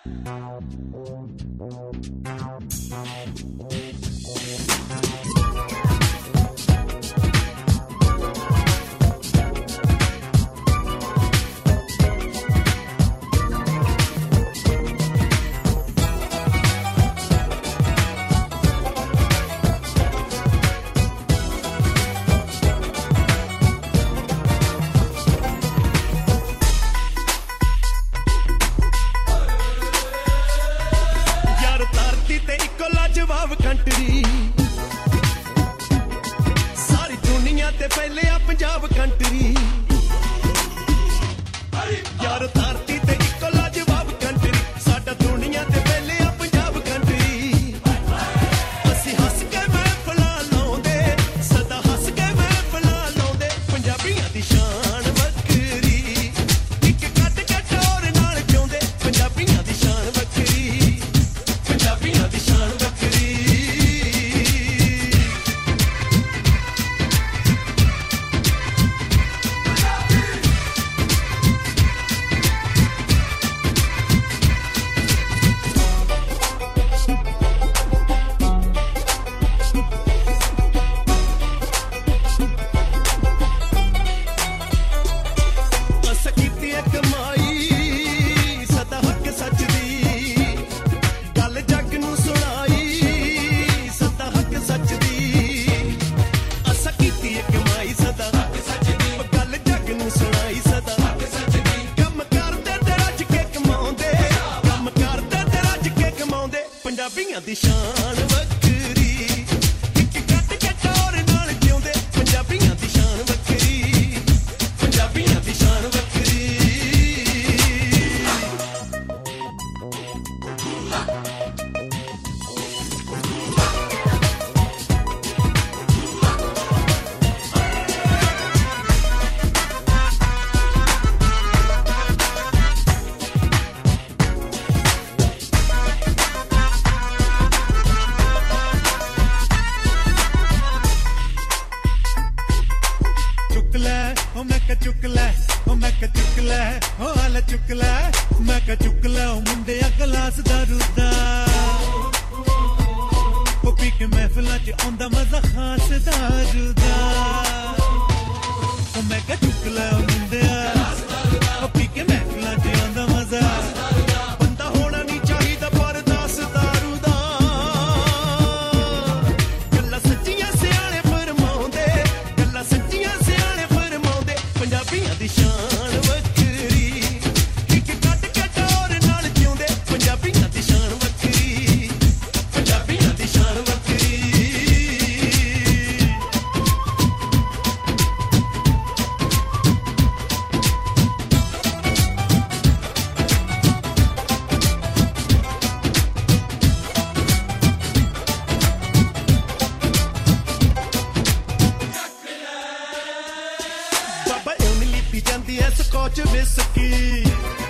ਜਵਾਬ ਕੰਟਰੀ ਸਾਰੀ ਦੁਨੀਆ ਤੇ ਪਹਿਲੇ ਆ ਪੰਜਾਬ ਕੰਟਰੀ ਯਾਰ ਧਰਤੀ ਤੇ ਇੱਕੋ ਲਾਜਵਾਬ ਕੰਟਰੀ ਸਾਡਾ ਦੁਨੀਆ ਤੇ ਪਹਿਲੇ ਆ ਪੰਜਾਬ ਕੰਟਰੀ ਅਸੀਂ ਹੱਸ ਕੇ ਮਹਿਫਲਾਂ ਲਾਉਂਦੇ ਸਦਾ ਹੱਸ ਕੇ ਮਹਿਫਲਾਂ ਲਾਉਂਦੇ ਪੰਜਾਬੀਆਂ ਦੀ ਸ਼ਾਨ ਵੱਖਰੀ ਇੱਕ ਕੱਟ ਕੇ ਟੋਰ ਨਾਲ ਜਿਉਂਦੇ ਪੰਜਾਬੀਆਂ ਦੀ ਸ਼ਾਨ ਵੱਖਰੀ ਪੰਜਾਬੀਆਂ ਦੀ ਸ਼ਾਨ ਪੰਜਾਬੀਆਂ ਦੀ ਸ਼ਾਨ ਵੱਖਰੀ ਇੱਕ ਕੱਟ ਕੇ ਟੋਰ ਨਾਲ ਜਿਉਂਦੇ ਪੰਜਾਬੀਆਂ ਦੀ ਸ਼ਾਨ ਵੱਖਰੀ ਪੰਜਾਬੀਆਂ ਦੀ ਸ਼ਾਨ ਵੱਖਰੀ ਚੁੱਕ ਲੈ ਉਹ ਮੈਂ ਕਹ ਚੁੱਕ ਲੈ ਉਹ ਹਾਲ ਚੁੱਕ ਲੈ ਮੈਂ ਕਹ ਚੁੱਕ ਲੈ ਉਹ ਮੁੰਡਿਆ ਗਲਾਸ ਦਾਰੂ ਦਾ ਉਹ ਪੀ ਕੇ ਮਹਿਫਲਾਂ 'ਚ ਆਉਂਦਾ ਮਜ਼ਾ ਖਾਸ ਦਾਰੂ ਦਾ ਉਹ ਮੈਂ ਕਹ ਚੁੱਕ ਲੈ ਉਹ ਮੁੰਡਿਆ ਉਹ ਪੀ ਕੇ ਮਹਿਫਲਾਂ 'ਚ ਆਉਂਦਾ ਮਜ਼ਾ ਬੰਦਾ ਹੋਣਾ ਨਹੀਂ ਚਾਹੀਦਾ ਪਰ ਦੱਸ ਦਾਰੂ ਦਾ ਗੱਲਾਂ ਸੱਚੀਆਂ ਸਿਆਣੇ ਫਰਮਾਉਂਦੇ ਗੱਲਾਂ ਸੱਚੀਆਂ ਸਿਆਣੇ ਫਰਮਾਉਂਦੇ ਪੰਜਾਬੀਆਂ ਦੀ ਸ਼ਾਨ ਵੱਖਰੀ ਇੱਕ ਕੱਟ ਕੇ ਟੋਰ ਨਾਲ ਜਿਉਂਦੇ ਪੰਜਾਬੀਆਂ ਦੀ ਸ਼ਾਨ ਵੱਖਰੀ ਪੰਜਾਬੀਆਂ ਦੀ ਸ਼ਾਨ ਵੱਖਰੀ ਬਾਬਾ ਇਉਂ ਨੀ ਲਿਪੀ ਜਾਂਦੀ ਐ ਸਕੋਚ ਵਿਸਕੀ